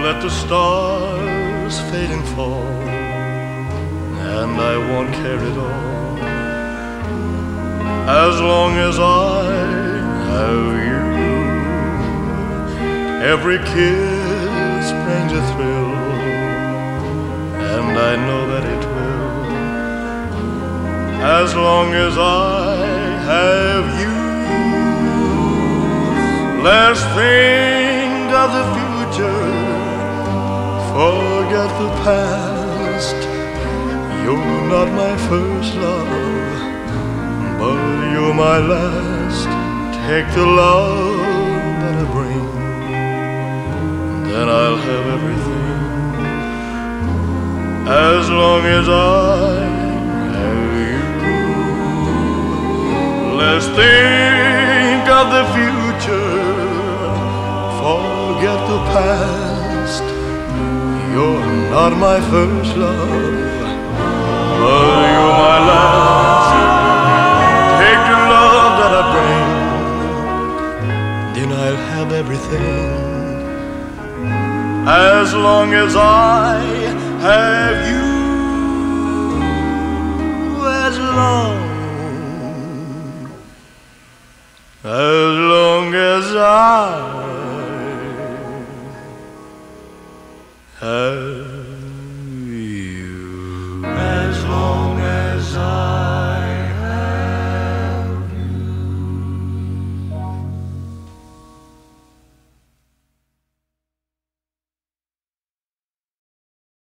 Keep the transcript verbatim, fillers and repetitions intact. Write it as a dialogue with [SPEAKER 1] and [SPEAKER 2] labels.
[SPEAKER 1] Let the stars fade and fall, and I won't care at all, as long as I have you. Every kiss brings a thrill, and I know that it will, as long as I have you. Let's think of the future, forget the past. You're not my first love, but you're my last. Take the love that I bring, then I'll have everything, as long as I have you. Let's think of the future, forget the past. You're not my first love, but you're my last. Take the love that I bring, then I'll have everything, as long as I have you.